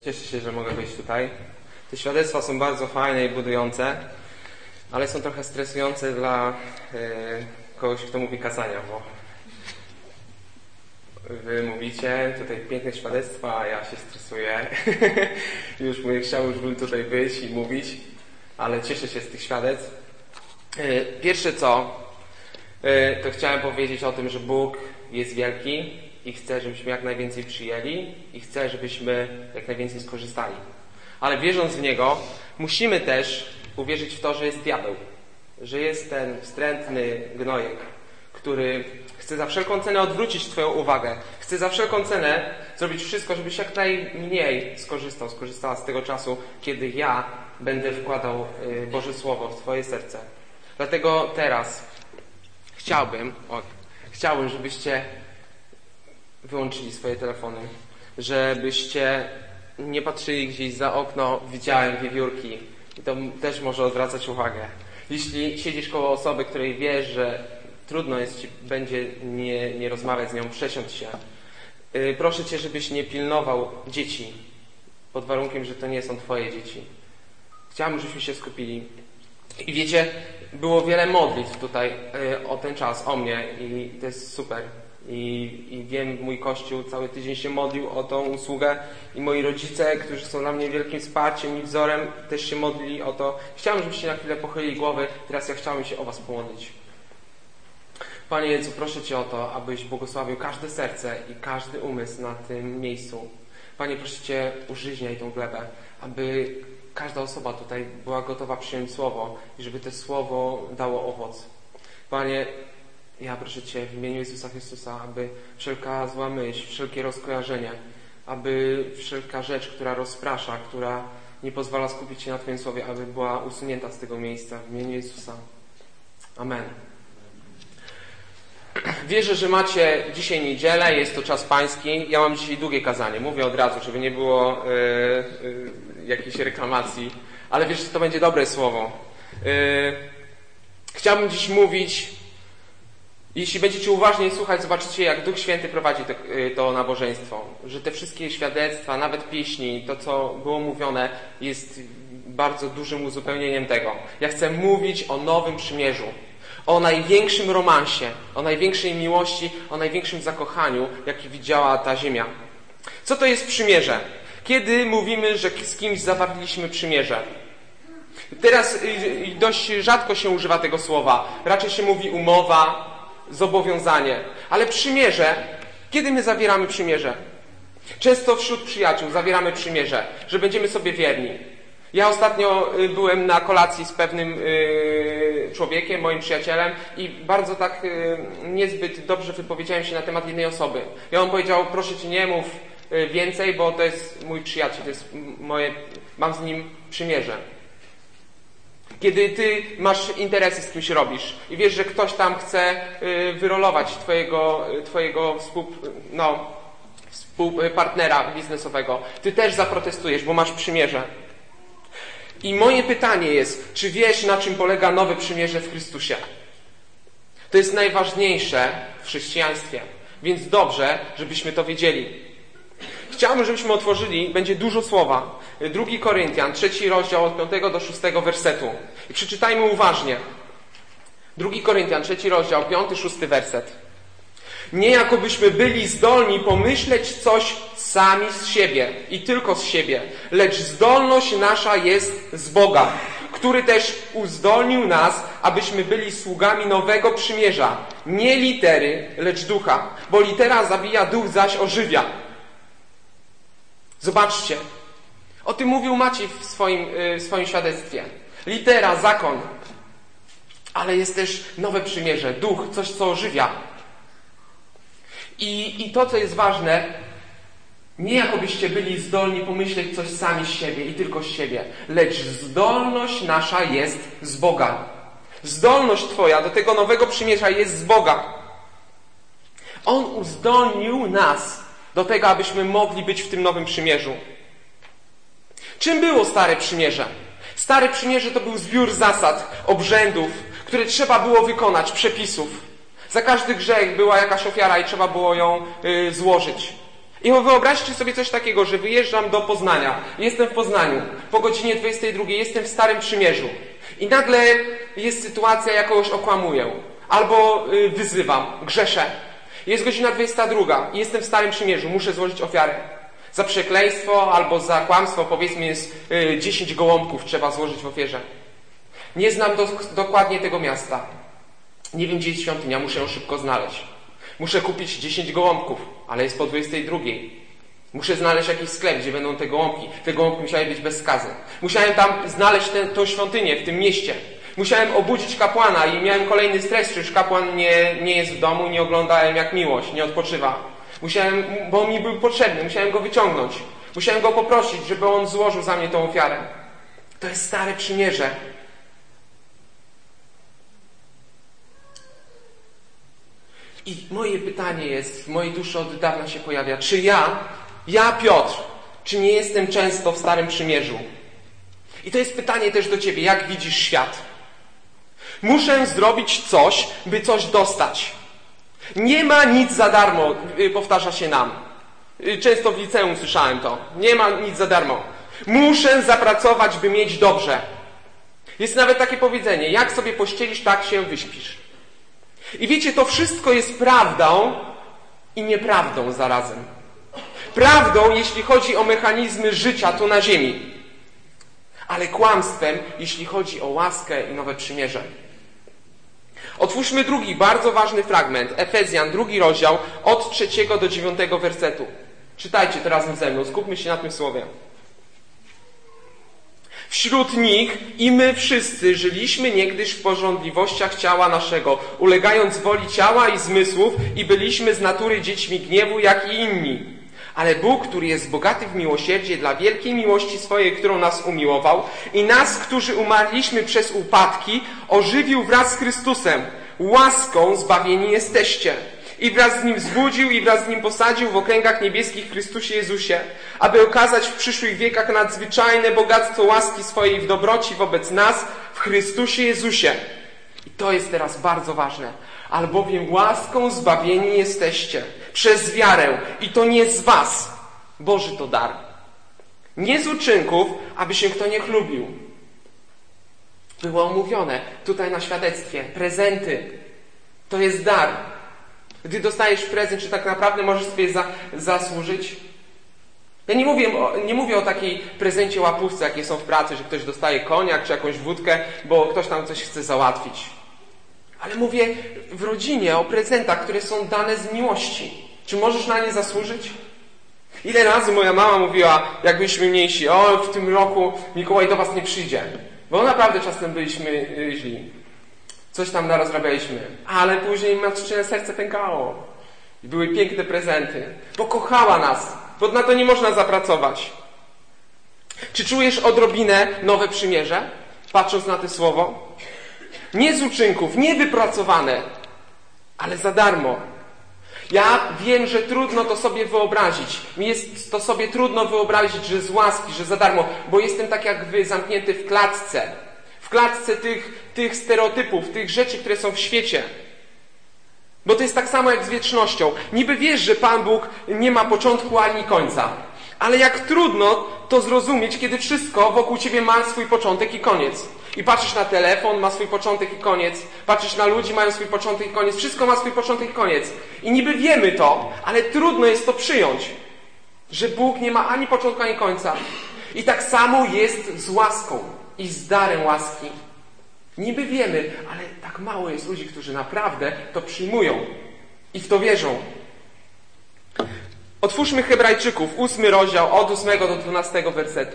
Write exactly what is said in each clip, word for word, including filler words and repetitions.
Cieszę się, że mogę być tutaj. Te świadectwa są bardzo fajne i budujące, ale są trochę stresujące dla e, kogoś, kto mówi kazania, bo wy mówicie tutaj piękne świadectwa, a ja się stresuję. Już mówię, chciałbym tutaj być i mówić, ale cieszę się z tych świadectw. E, pierwsze co, e, to chciałem powiedzieć o tym, że Bóg jest wielki i chce, żebyśmy jak najwięcej przyjęli i chce, żebyśmy jak najwięcej skorzystali. Ale wierząc w Niego, musimy też uwierzyć w to, że jest diabeł, że jest ten wstrętny gnojek, który chce za wszelką cenę odwrócić Twoją uwagę. Chce za wszelką cenę zrobić wszystko, żebyś jak najmniej skorzystał, skorzystała z tego czasu, kiedy ja będę wkładał Boże Słowo w Twoje serce. Dlatego teraz chciałbym, o, chciałbym, żebyście wyłączyli swoje telefony, żebyście nie patrzyli gdzieś za okno, widziałem wiewiórki i to też może odwracać uwagę. Jeśli siedzisz koło osoby, której wiesz, że trudno jest ci będzie nie, nie rozmawiać z nią, przesiądź się. Yy, proszę Cię, żebyś nie pilnował dzieci pod warunkiem, że to nie są Twoje dzieci. Chciałbym, żebyśmy się skupili. I wiecie, było wiele modlitw tutaj yy, o ten czas, o mnie i to jest super. I, I wiem, mój Kościół cały tydzień się modlił o tą usługę i moi rodzice, którzy są dla mnie wielkim wsparciem i wzorem, też się modlili o to. Chciałem, żebyście na chwilę pochylili głowy. Teraz ja chciałem się o Was pomodlić. Panie Jezu, proszę Cię o to, abyś błogosławił każde serce i każdy umysł na tym miejscu. Panie, proszę Cię, użyźniaj tą glebę, aby każda osoba tutaj była gotowa przyjąć Słowo i żeby to Słowo dało owoc. Panie, ja proszę Cię w imieniu Jezusa Chrystusa, aby wszelka zła myśl, wszelkie rozkojarzenie, aby wszelka rzecz, która rozprasza, która nie pozwala skupić się na Twoim Słowie, aby była usunięta z tego miejsca w imieniu Jezusa. Amen. Wierzę, że macie dzisiaj niedzielę, jest to czas pański. Ja mam dzisiaj długie kazanie, mówię od razu, żeby nie było yy, yy, jakiejś reklamacji, ale wierzę, że to będzie dobre słowo. Yy, chciałbym dziś mówić. Jeśli będziecie uważnie słuchać, zobaczycie, jak Duch Święty prowadzi to, to nabożeństwo. Że te wszystkie świadectwa, nawet pieśni, to co było mówione, jest bardzo dużym uzupełnieniem tego. Ja chcę mówić o nowym przymierzu, o największym romansie, o największej miłości, o największym zakochaniu, jaki widziała ta ziemia. Co to jest przymierze? Kiedy mówimy, że z kimś zawarliśmy przymierze? Teraz dość rzadko się używa tego słowa. Raczej się mówi umowa, zobowiązanie. Ale przymierze, kiedy my zawieramy przymierze? Często wśród przyjaciół zawieramy przymierze, że będziemy sobie wierni. Ja ostatnio byłem na kolacji z pewnym yy, człowiekiem, moim przyjacielem i bardzo tak yy, niezbyt dobrze wypowiedziałem się na temat jednej osoby. I on powiedział, proszę Cię, nie mów yy, więcej, bo to jest mój przyjaciel, to jest moje, mam z nim przymierze. Kiedy ty masz interesy, z kimś robisz i wiesz, że ktoś tam chce wyrolować twojego, twojego współ, no, współpartnera biznesowego, ty też zaprotestujesz, bo masz przymierze. I moje pytanie jest, czy wiesz, na czym polega nowe przymierze w Chrystusie? To jest najważniejsze w chrześcijaństwie, więc dobrze, żebyśmy to wiedzieli. Chciałbym, żebyśmy otworzyli, będzie dużo słowa. Drugi Koryntian, trzeci rozdział od piątego do szóstego wersetu. I przeczytajmy uważnie. Drugi Koryntian, trzeci rozdział, piąty, szósty werset. Nie jakobyśmy byli zdolni pomyśleć coś sami z siebie i tylko z siebie, lecz zdolność nasza jest z Boga, który też uzdolnił nas, abyśmy byli sługami nowego przymierza. Nie litery, lecz ducha, bo litera zabija, duch zaś ożywia. Zobaczcie, o tym mówił Maciej w swoim, w swoim świadectwie. Litera, zakon, ale jest też nowe przymierze, duch, coś co ożywia. I, i to, co jest ważne, nie jakobyście byli zdolni pomyśleć coś sami z siebie i tylko z siebie, lecz zdolność nasza jest z Boga. Zdolność Twoja do tego nowego przymierza jest z Boga. On uzdolnił nas do tego, abyśmy mogli być w tym nowym przymierzu. Czym było Stare Przymierze? Stare Przymierze to był zbiór zasad, obrzędów, które trzeba było wykonać, przepisów. Za każdy grzech była jakaś ofiara i trzeba było ją y, złożyć. I wyobraźcie sobie coś takiego, że wyjeżdżam do Poznania, jestem w Poznaniu, po godzinie dwudziestej drugiej jestem w Starym Przymierzu i nagle jest sytuacja, ja kogoś okłamuję, albo y, wyzywam, grzeszę. Jest godzina dwudziesta druga i jestem w Starym Przymierzu, muszę złożyć ofiarę. Za przekleństwo albo za kłamstwo, powiedzmy, jest y, dziesięć gołąbków trzeba złożyć w ofierze. Nie znam do, dokładnie tego miasta. Nie wiem, gdzie jest świątynia, muszę ją szybko znaleźć. Muszę kupić dziesięć gołąbków, ale jest po dwudziestej drugiej. Muszę znaleźć jakiś sklep, gdzie będą te gołąbki. Te gołąbki musiały być bez skazy. Musiałem tam znaleźć tę, tą świątynię w tym mieście. Musiałem obudzić kapłana i miałem kolejny stres, przecież kapłan nie, nie jest w domu, nie oglądałem jak miłość, nie odpoczywa. Musiałem, bo mi był potrzebny, musiałem go wyciągnąć. Musiałem go poprosić, żeby on złożył za mnie tą ofiarę. To jest Stare Przymierze. I moje pytanie jest, w mojej duszy od dawna się pojawia, czy ja, ja Piotr, czy nie jestem często w Starym Przymierzu? I to jest pytanie też do ciebie, jak widzisz świat? Muszę zrobić coś, by coś dostać. Nie ma nic za darmo, powtarza się nam. Często w liceum słyszałem to. Nie ma nic za darmo. Muszę zapracować, by mieć dobrze. Jest nawet takie powiedzenie, jak sobie pościelisz, tak się wyśpisz. I wiecie, to wszystko jest prawdą i nieprawdą zarazem. Prawdą, jeśli chodzi o mechanizmy życia tu na ziemi, ale kłamstwem, jeśli chodzi o łaskę i nowe przymierze. Otwórzmy drugi, bardzo ważny fragment, Efezjan, drugi rozdział, od trzeciego do dziewiątego wersetu. Czytajcie to razem ze mną, skupmy się na tym słowie. Wśród nich i my wszyscy żyliśmy niegdyś w pożądliwościach ciała naszego, ulegając woli ciała i zmysłów i byliśmy z natury dziećmi gniewu, jak i inni. Ale Bóg, który jest bogaty w miłosierdzie dla wielkiej miłości swojej, którą nas umiłował i nas, którzy umarliśmy przez upadki, ożywił wraz z Chrystusem. Łaską zbawieni jesteście. I wraz z Nim wzbudził i wraz z Nim posadził w okręgach niebieskich w Chrystusie Jezusie, aby okazać w przyszłych wiekach nadzwyczajne bogactwo łaski swojej w dobroci wobec nas w Chrystusie Jezusie. I to jest teraz bardzo ważne. Albowiem łaską zbawieni jesteście przez wiarę i to nie z was. Boży to dar. Nie z uczynków, aby się kto nie chlubił. Było omówione tutaj na świadectwie. Prezenty. To jest dar. Gdy dostajesz prezent, czy tak naprawdę możesz sobie za, zasłużyć? Ja nie mówię, o, nie mówię o takiej prezencie łapówce, jakie są w pracy, że ktoś dostaje koniak czy jakąś wódkę, bo ktoś tam coś chce załatwić. Ale mówię w rodzinie o prezentach, które są dane z miłości. Czy możesz na nie zasłużyć? Ile razy moja mama mówiła, jak byliśmy mniejsi, o, w tym roku Mikołaj do was nie przyjdzie. Bo naprawdę czasem byliśmy źli. Coś tam narozrabialiśmy. Ale później matczyne serce pękało. I były piękne prezenty. Bo kochała nas. Bo na to nie można zapracować. Czy czujesz odrobinę nowe przymierze? Patrząc na to słowo. Nie z uczynków, nie wypracowane, ale za darmo. Ja wiem, że trudno to sobie wyobrazić. Mi jest to sobie trudno wyobrazić, że z łaski, że za darmo, bo jestem tak jak wy, zamknięty w klatce. W klatce tych, tych stereotypów, tych rzeczy, które są w świecie. Bo to jest tak samo jak z wiecznością. Niby wiesz, że Pan Bóg nie ma początku ani końca. Ale jak trudno to zrozumieć, kiedy wszystko wokół ciebie ma swój początek i koniec. I patrzysz na telefon, ma swój początek i koniec. Patrzysz na ludzi, mają swój początek i koniec. Wszystko ma swój początek i koniec. I niby wiemy to, ale trudno jest to przyjąć. Że Bóg nie ma ani początku, ani końca. I tak samo jest z łaską i z darem łaski. Niby wiemy, ale tak mało jest ludzi, którzy naprawdę to przyjmują i w to wierzą. Otwórzmy Hebrajczyków, ósmy rozdział, od ósmego do dwunastego wersetu.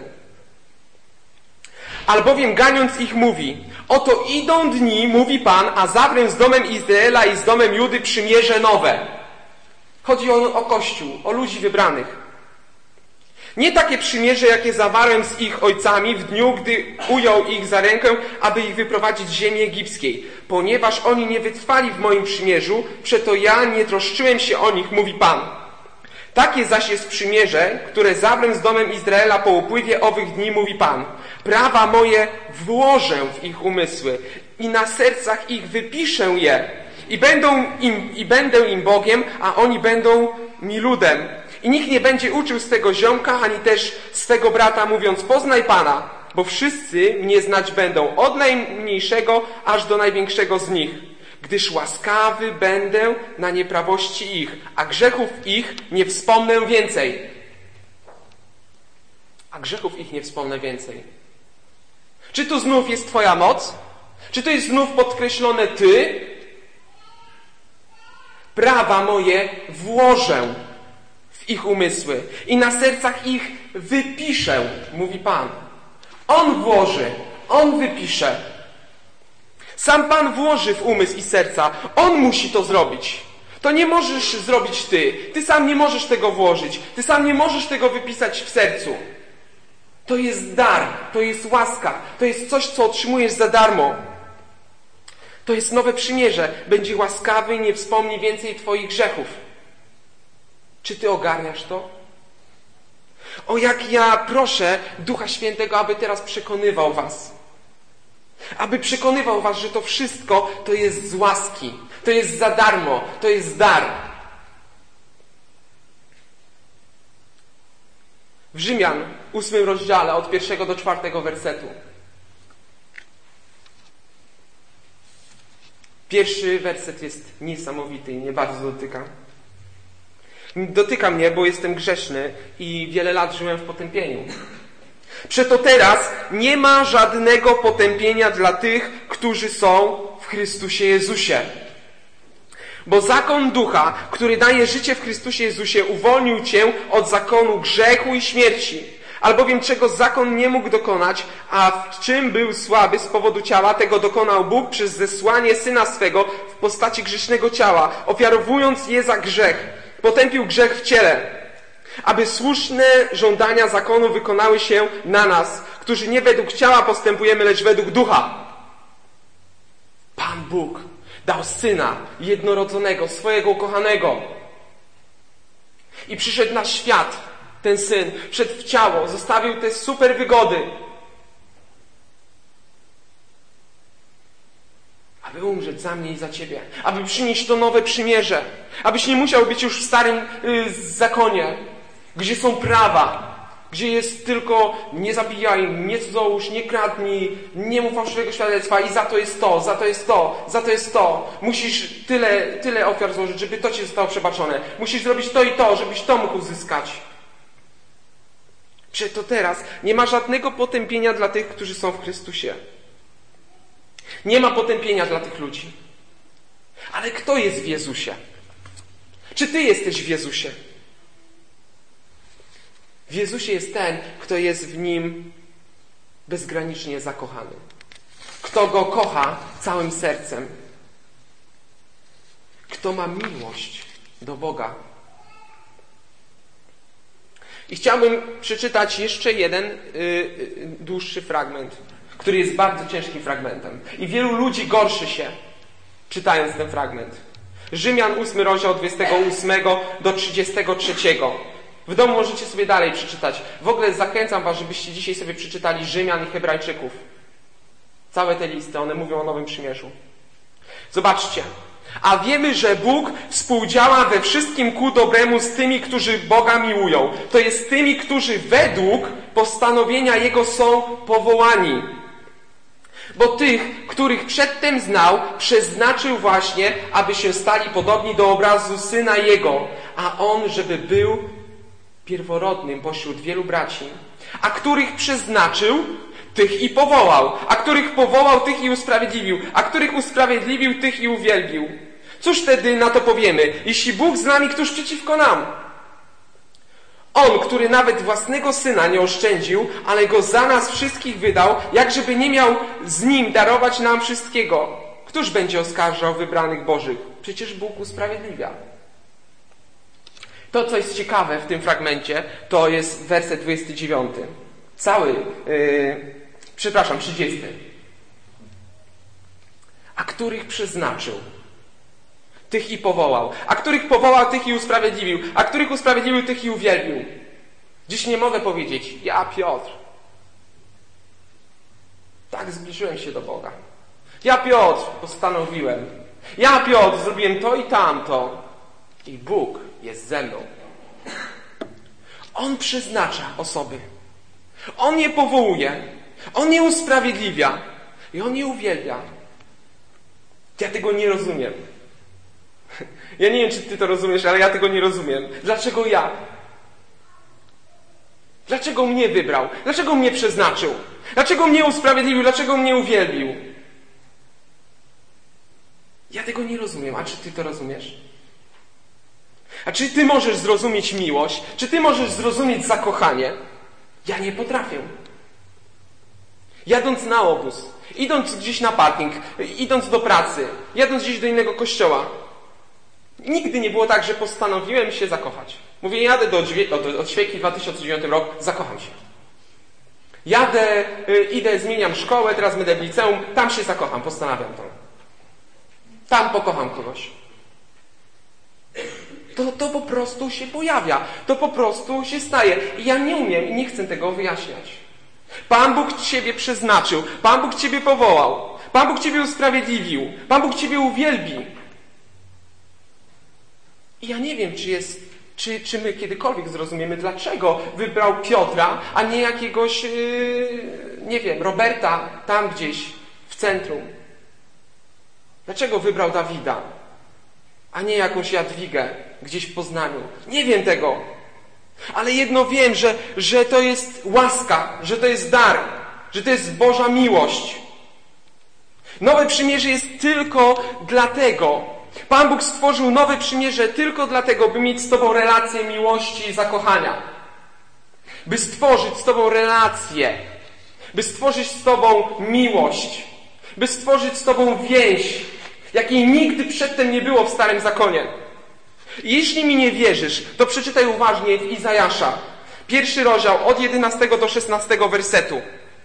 Albowiem ganiąc ich mówi, oto idą dni, mówi Pan, a zawrę z domem Izraela i z domem Judy przymierze nowe. Chodzi o, o Kościół, o ludzi wybranych. Nie takie przymierze, jakie zawarłem z ich ojcami w dniu, gdy ujął ich za rękę, aby ich wyprowadzić z ziemi egipskiej. Ponieważ oni nie wytrwali w moim przymierzu, przeto ja nie troszczyłem się o nich, mówi Pan. Takie zaś jest przymierze, które zawrę z domem Izraela po upływie owych dni, mówi Pan. Prawa moje włożę w ich umysły i na sercach ich wypiszę je. I, będą im, I będę im Bogiem, a oni będą mi ludem. I nikt nie będzie uczył swego ziomka, ani też swego brata, mówiąc, poznaj Pana, bo wszyscy mnie znać będą, od najmniejszego aż do największego z nich. Gdyż łaskawy będę na nieprawości ich, a grzechów ich nie wspomnę więcej. A grzechów ich nie wspomnę więcej. Czy tu znów jest Twoja moc? Czy to jest znów podkreślone Ty? Prawa moje włożę w ich umysły i na sercach ich wypiszę, mówi Pan. On włoży, On wypisze. Sam Pan włoży w umysł i serca. On musi to zrobić. To nie możesz zrobić Ty. Ty sam nie możesz tego włożyć. Ty sam nie możesz tego wypisać w sercu. To jest dar, to jest łaska, to jest coś, co otrzymujesz za darmo. To jest nowe przymierze. Będzie łaskawy i nie wspomni więcej Twoich grzechów. Czy Ty ogarniasz to? O, jak ja proszę Ducha Świętego, aby teraz przekonywał Was. Aby przekonywał Was, że to wszystko to jest z łaski. To jest za darmo. To jest dar. W Rzymian, ósmym rozdziale, od pierwszego do czwartego wersetu. Pierwszy werset jest niesamowity i mnie bardzo dotyka. Dotyka mnie, bo jestem grzeszny i wiele lat żyłem w potępieniu. Przeto teraz nie ma żadnego potępienia dla tych, którzy są w Chrystusie Jezusie. Bo zakon ducha, który daje życie w Chrystusie Jezusie, uwolnił cię od zakonu grzechu i śmierci. Albowiem czego zakon nie mógł dokonać, a w czym był słaby z powodu ciała, tego dokonał Bóg przez zesłanie Syna swego w postaci grzesznego ciała, ofiarowując je za grzech. Potępił grzech w ciele, aby słuszne żądania zakonu wykonały się na nas, którzy nie według ciała postępujemy, lecz według ducha. Pan Bóg dał Syna jednorodzonego, swojego ukochanego. I przyszedł na świat ten Syn, wszedł w ciało, zostawił te super wygody, aby umrzeć za mnie i za Ciebie, aby przynieść to nowe przymierze, abyś nie musiał być już w starym y, zakonie, gdzie są prawa, gdzie jest tylko nie zabijaj, nie cudzołóż, nie kradnij, nie mów fałszywego świadectwa i za to jest to, za to jest to, za to jest to. Musisz tyle, tyle ofiar złożyć, żeby to Ci zostało przebaczone. Musisz zrobić to i to, żebyś to mógł uzyskać. Przeto teraz nie ma żadnego potępienia dla tych, którzy są w Chrystusie. Nie ma potępienia dla tych ludzi. Ale kto jest w Jezusie? Czy Ty jesteś w Jezusie? W Jezusie jest ten, kto jest w Nim bezgranicznie zakochany. Kto Go kocha całym sercem. Kto ma miłość do Boga. I chciałbym przeczytać jeszcze jeden yy, yy, dłuższy fragment, który jest bardzo ciężkim fragmentem. I wielu ludzi gorszy się, czytając ten fragment. Rzymian, ósmy rozdział, dwudziestego ósmego do trzydziestego trzeciego. W domu możecie sobie dalej przeczytać. W ogóle zachęcam Was, żebyście dzisiaj sobie przeczytali Rzymian i Hebrajczyków. Całe te listy, one mówią o Nowym Przymierzu. Zobaczcie. A wiemy, że Bóg współdziała we wszystkim ku dobremu z tymi, którzy Boga miłują. To jest tymi, którzy według postanowienia Jego są powołani. Bo tych, których przedtem znał, przeznaczył właśnie, aby się stali podobni do obrazu Syna Jego, a On, żeby był pierworodnym pośród wielu braci. A których przeznaczył, tych i powołał. A których powołał, tych i usprawiedliwił. A których usprawiedliwił, tych i uwielbił. Cóż wtedy na to powiemy? Jeśli Bóg z nami, któż przeciwko nam? On, który nawet własnego Syna nie oszczędził, ale Go za nas wszystkich wydał, jakżeby nie miał z Nim darować nam wszystkiego. Któż będzie oskarżał wybranych Bożych? Przecież Bóg usprawiedliwia. To, co jest ciekawe w tym fragmencie, to jest werset dwudziesty dziewiąty. Cały, yy, przepraszam, trzydziesty. A których przeznaczył, tych i powołał. A których powołał, tych i usprawiedliwił. A których usprawiedliwił, tych i uwielbił. Dziś nie mogę powiedzieć, ja Piotr, tak zbliżyłem się do Boga. Ja Piotr postanowiłem. Ja Piotr zrobiłem to i tamto. I Bóg jest ze mną. On przeznacza osoby. On je powołuje. On je usprawiedliwia. I On je uwielbia. Ja tego nie rozumiem. Ja nie wiem, czy ty to rozumiesz, ale ja tego nie rozumiem. Dlaczego ja? Dlaczego mnie wybrał? Dlaczego mnie przeznaczył? Dlaczego mnie usprawiedliwił? Dlaczego mnie uwielbił? Ja tego nie rozumiem. A czy ty to rozumiesz? A czy ty możesz zrozumieć miłość? Czy ty możesz zrozumieć zakochanie? Ja nie potrafię. Jadąc na obóz, idąc gdzieś na parking, idąc do pracy, jadąc gdzieś do innego kościoła, nigdy nie było tak, że postanowiłem się zakochać. Mówię, jadę do Odświęki dwa tysiące dziewiąty rok, zakocham się. Jadę, y, idę, zmieniam szkołę, teraz będę w liceum, tam się zakocham, postanawiam to. Tam pokocham kogoś. To, to po prostu się pojawia. To po prostu się staje. I ja nie umiem i nie chcę tego wyjaśniać. Pan Bóg Ciebie przeznaczył. Pan Bóg Ciebie powołał. Pan Bóg Ciebie usprawiedliwił. Pan Bóg Ciebie uwielbi. I ja nie wiem, czy jest, czy, czy my kiedykolwiek zrozumiemy, dlaczego wybrał Piotra, a nie jakiegoś, yy, nie wiem, Roberta tam gdzieś w centrum. Dlaczego wybrał Dawida, a nie jakąś Jadwigę gdzieś w Poznaniu? Nie wiem tego. Ale jedno wiem, że, że to jest łaska, że to jest dar, że to jest Boża miłość. Nowe przymierze jest tylko dlatego. Pan Bóg stworzył nowe przymierze tylko dlatego, by mieć z Tobą relację miłości i zakochania. By stworzyć z Tobą relację. By stworzyć z Tobą miłość. By stworzyć z Tobą więź, jakiej nigdy przedtem nie było w Starym Zakonie. Jeśli mi nie wierzysz, to przeczytaj uważnie w Izajasza. Pierwszy rozdział od jedenastego do szesnastego wersetu.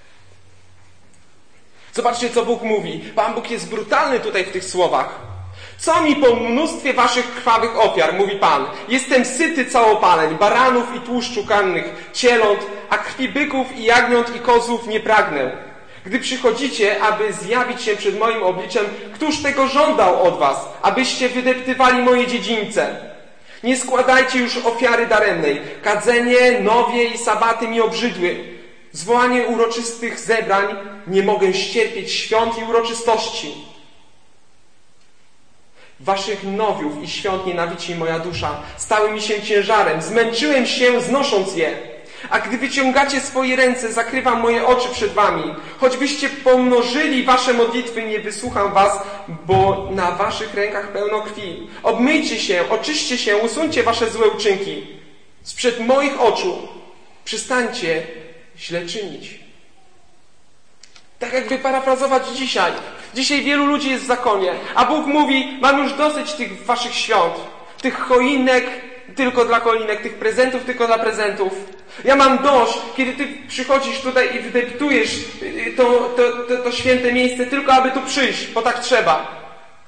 Zobaczcie, co Bóg mówi. Pan Bóg jest brutalny tutaj w tych słowach. Co mi po mnóstwie waszych krwawych ofiar, mówi Pan. Jestem syty całopaleń, baranów i tłuszczu kannych, cieląt, a krwi byków i jagniąt i kozłów nie pragnę. Gdy przychodzicie, aby zjawić się przed moim obliczem, któż tego żądał od was, abyście wydeptywali moje dziedzińce? Nie składajcie już ofiary daremnej. Kadzenie, nowie i sabaty mi obrzydły. Zwołanie uroczystych zebrań, nie mogę ścierpieć świąt i uroczystości. Waszych nowiów i świąt nienawidzi moja dusza. Stały mi się ciężarem, zmęczyłem się znosząc je. A gdy wyciągacie swoje ręce, zakrywam moje oczy przed wami. Choćbyście pomnożyli wasze modlitwy, nie wysłucham was, bo na waszych rękach pełno krwi. Obmyjcie się, oczyście się, usuńcie wasze złe uczynki. Sprzed moich oczu przestańcie źle czynić. Tak jakby parafrazować dzisiaj. Dzisiaj wielu ludzi jest w zakonie, a Bóg mówi, mam już dosyć tych waszych świąt, tych choinek tylko dla choinek, tych prezentów tylko dla prezentów. Ja mam dość, kiedy ty przychodzisz tutaj i wydeptujesz to, to, to, to święte miejsce tylko, aby tu przyjść, bo tak trzeba.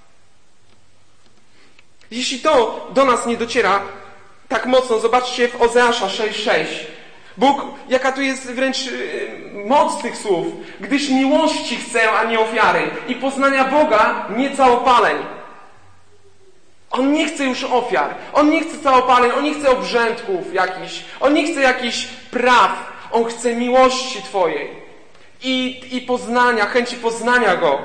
Jeśli to do nas nie dociera tak mocno, zobaczcie w Ozeasza sześć sześć. Bóg, jaka tu jest wręcz moc tych słów. Gdyż miłości chcę, a nie ofiary. I poznania Boga, nie całopaleń. On nie chce już ofiar. On nie chce całopaleń. On nie chce obrzędków jakichś. On nie chce jakichś praw. On chce miłości Twojej. I, i poznania, chęci poznania Go.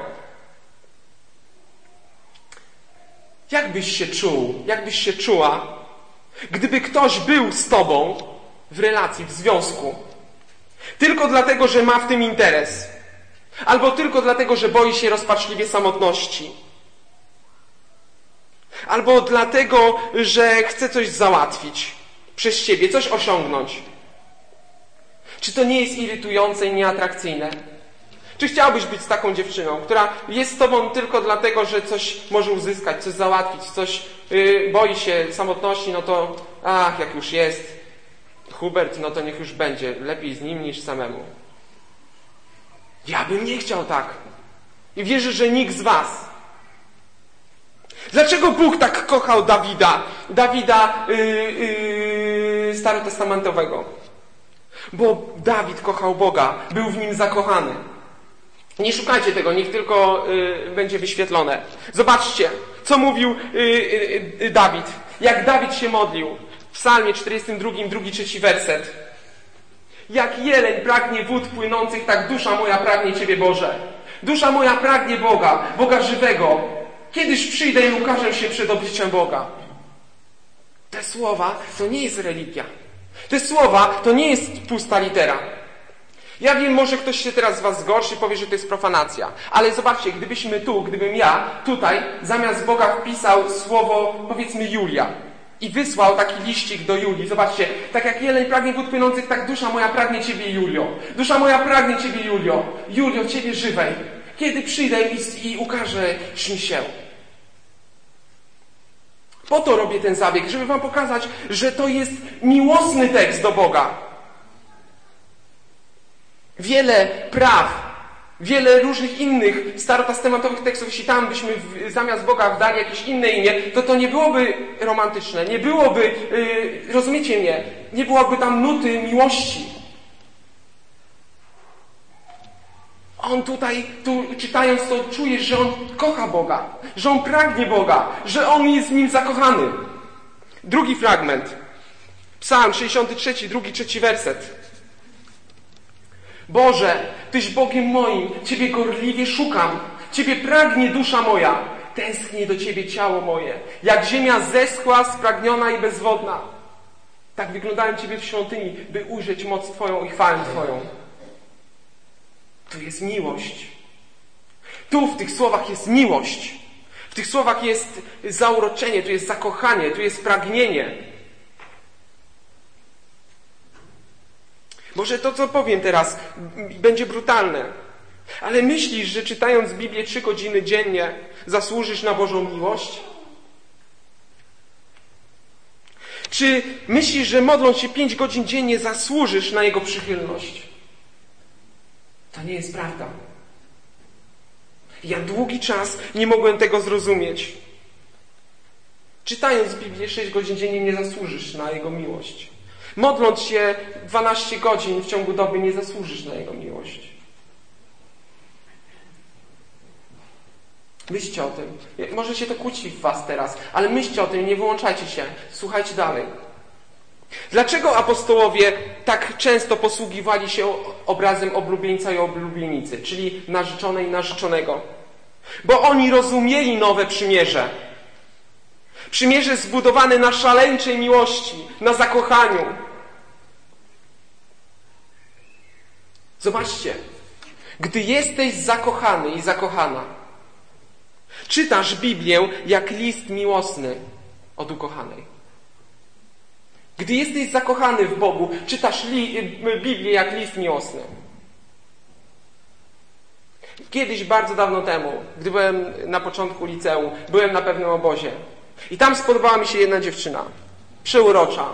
Jak byś się czuł, jak byś się czuła, gdyby ktoś był z Tobą w relacji, w związku, tylko dlatego, że ma w tym interes, albo tylko dlatego, że boi się rozpaczliwie samotności, albo dlatego, że chce coś załatwić przez Ciebie, coś osiągnąć. Czy to nie jest irytujące i nieatrakcyjne? Czy chciałbyś być z taką dziewczyną, która jest z Tobą tylko dlatego, że coś może uzyskać, coś załatwić, coś yy, boi się samotności, no to ach, jak już jest Hubert, no to niech już będzie. Lepiej z nim niż samemu. Ja bym nie chciał tak. I wierzę, że nikt z was. Dlaczego Bóg tak kochał Dawida? Dawida yy, yy, starotestamentowego. Bo Dawid kochał Boga. Był w nim zakochany. Nie szukajcie tego, niech tylko yy, będzie wyświetlone. Zobaczcie, co mówił yy, yy, Dawid. Jak Dawid się modlił. Psalmie czterdziestym drugim, drugi, trzeci werset. Jak jeleń pragnie wód płynących, tak dusza moja pragnie Ciebie, Boże. Dusza moja pragnie Boga, Boga żywego. Kiedyś przyjdę i ukażę się przed obliczem Boga. Te słowa to nie jest religia. Te słowa to nie jest pusta litera. Ja wiem, może ktoś się teraz z was zgorszy i powie, że to jest profanacja. Ale zobaczcie, gdybyśmy tu, gdybym ja tutaj zamiast Boga wpisał słowo, powiedzmy Julia i wysłał taki liścik do Julii. Zobaczcie, tak jak jeleń pragnie wód płynących, tak dusza moja pragnie Ciebie, Julio. Dusza moja pragnie Ciebie, Julio. Julio, Ciebie żywej. Kiedy przyjdę i, i ukażesz mi się. Po to robię ten zabieg, żeby wam pokazać, że to jest miłosny tekst do Boga. Wiele praw, wiele różnych innych starotestamentowych tekstów, jeśli tam byśmy w, zamiast Boga wdali jakieś inne imię, to to nie byłoby romantyczne, nie byłoby, yy, rozumiecie mnie, nie byłoby tam nuty miłości. On tutaj, tu czytając to, czujesz, że on kocha Boga, że on pragnie Boga, że on jest w nim zakochany. Drugi fragment. Psalm sześćdziesiąty trzeci, drugi, trzeci werset. Boże, Tyś Bogiem moim, Ciebie gorliwie szukam. Ciebie pragnie dusza moja. Tęsknię do Ciebie ciało moje. Jak ziemia zeschła, spragniona i bezwodna. Tak wyglądałem Ciebie w świątyni, by ujrzeć moc Twoją i chwałę Twoją. Tu jest miłość. Tu w tych słowach jest miłość. W tych słowach jest zauroczenie, tu jest zakochanie, tu jest pragnienie. Może to, co powiem teraz, będzie brutalne. Ale myślisz, że czytając Biblię trzy godziny dziennie zasłużysz na Bożą miłość? Czy myślisz, że modląc się pięć godzin dziennie zasłużysz na Jego przychylność? To nie jest prawda. Ja długi czas nie mogłem tego zrozumieć. Czytając Biblię sześć godzin dziennie nie zasłużysz na Jego miłość. Modląc się dwanaście godzin w ciągu doby nie zasłużysz na Jego miłość. Myślcie o tym. Może się to kłóci w was teraz, ale myślcie o tym, nie wyłączajcie się. Słuchajcie dalej. Dlaczego apostołowie tak często posługiwali się obrazem oblubieńca i oblubienicy, czyli narzeczonej i narzeczonego? Bo oni rozumieli nowe przymierze. Przymierze zbudowane na szaleńczej miłości, na zakochaniu. Zobaczcie, gdy jesteś zakochany i zakochana, czytasz Biblię jak list miłosny od ukochanej. Gdy jesteś zakochany w Bogu, czytasz li, Biblię jak list miłosny. Kiedyś, bardzo dawno temu, gdy byłem na początku liceum, byłem na pewnym obozie. I tam spodobała mi się jedna dziewczyna. Przeurocza.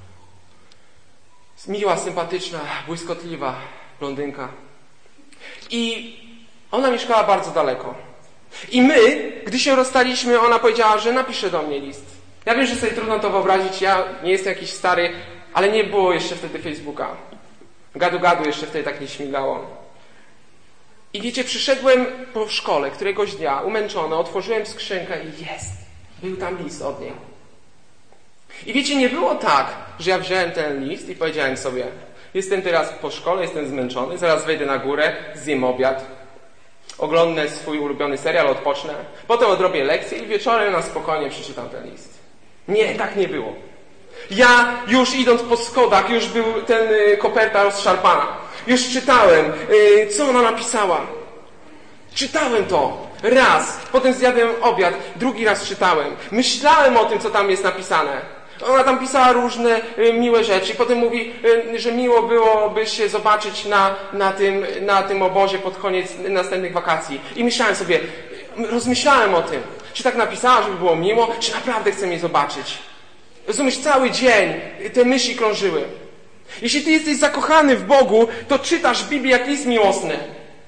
Miła, sympatyczna, błyskotliwa blondynka. I ona mieszkała bardzo daleko. I my, gdy się rozstaliśmy, ona powiedziała, że napisze do mnie list. Ja wiem, że sobie trudno to wyobrazić, ja nie jestem jakiś stary, ale nie było jeszcze wtedy Facebooka. Gadu gadu jeszcze wtedy tak nie śmigało. I wiecie, przyszedłem po szkole któregoś dnia, umęczony, otworzyłem skrzynkę i jest, był tam list od niej. I wiecie, nie było tak, że ja wziąłem ten list i powiedziałem sobie, jestem teraz po szkole, jestem zmęczony, zaraz wejdę na górę, zjem obiad, oglądnę swój ulubiony serial, odpocznę, potem odrobię lekcję i wieczorem na spokojnie przeczytam ten list. Nie, tak nie było. Ja już idąc po schodach, już był ten y, koperta rozszarpana. Już czytałem, y, co ona napisała. Czytałem to raz, potem zjadłem obiad, drugi raz czytałem. Myślałem o tym, co tam jest napisane. Ona tam pisała różne y, miłe rzeczy. Potem mówi, y, że miło byłoby się zobaczyć na, na, tym, na tym obozie pod koniec następnych wakacji. I myślałem sobie, rozmyślałem o tym. Czy tak napisała, żeby było miło, czy naprawdę chce mnie zobaczyć. Rozumiesz, cały dzień te myśli krążyły. Jeśli ty jesteś zakochany w Bogu, to czytasz Biblię jak list miłosny.